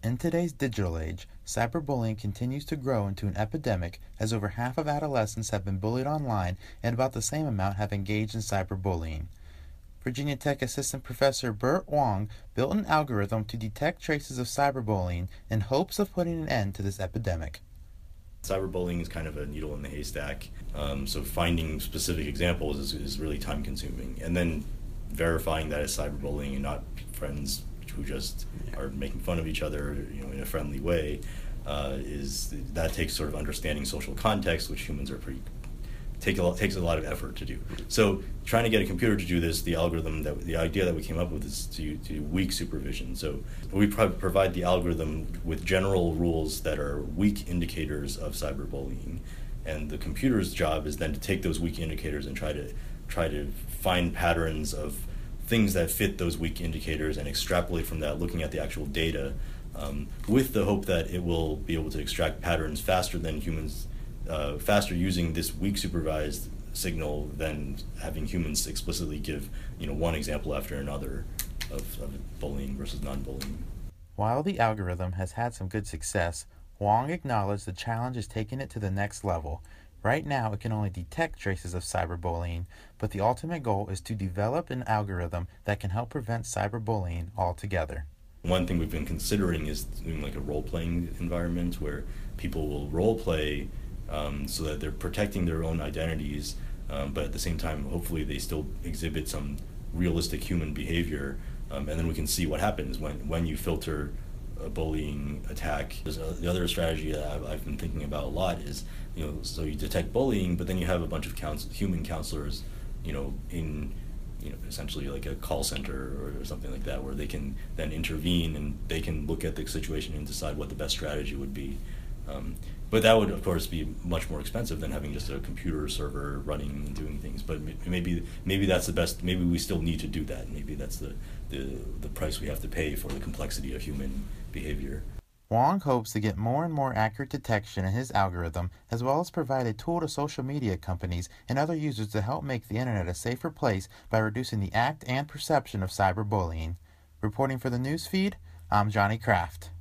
In today's digital age, cyberbullying continues to grow into an epidemic as over half of adolescents have been bullied online and about the same amount have engaged in cyberbullying. Virginia Tech Assistant Professor Burt Wong built an algorithm to detect traces of cyberbullying in hopes of putting an end to this epidemic. Cyberbullying is kind of a needle in the haystack, so finding specific examples is really time consuming. And then verifying that it's cyberbullying and not friends who just are making fun of each other, in a friendly way, that takes sort of understanding social context, which humans are takes a lot of effort to do. So trying to get a computer to do this, the idea that we came up with is to do weak supervision. So we provide the algorithm with general rules that are weak indicators of cyberbullying, and the computer's job is then to take those weak indicators and try to find patterns of things that fit those weak indicators and extrapolate from that, looking at the actual data, with the hope that it will be able to extract patterns faster than humans, faster using this weak supervised signal than having humans explicitly give one example after another of bullying versus non-bullying. While the algorithm has had some good success, Wong acknowledged the challenge is taking it to the next level. Right now, it can only detect traces of cyberbullying, but the ultimate goal is to develop an algorithm that can help prevent cyberbullying altogether. One thing we've been considering is doing like a role-playing environment where people will role-play so that they're protecting their own identities, but at the same time, hopefully they still exhibit some realistic human behavior, and then we can see what happens when you filter a bullying attack. The other strategy that I've been thinking about a lot is, so you detect bullying, but then you have a bunch of human counselors, in essentially like a call center or something like that, where they can then intervene and they can look at the situation and decide what the best strategy would be. But that would, of course, be much more expensive than having just a computer server running and doing things. But maybe that's the best. Maybe we still need to do that. Maybe that's the price we have to pay for the complexity of human behavior. Wong hopes to get more and more accurate detection in his algorithm, as well as provide a tool to social media companies and other users to help make the internet a safer place by reducing the act and perception of cyberbullying. Reporting for the newsfeed, I'm Johnny Kraft.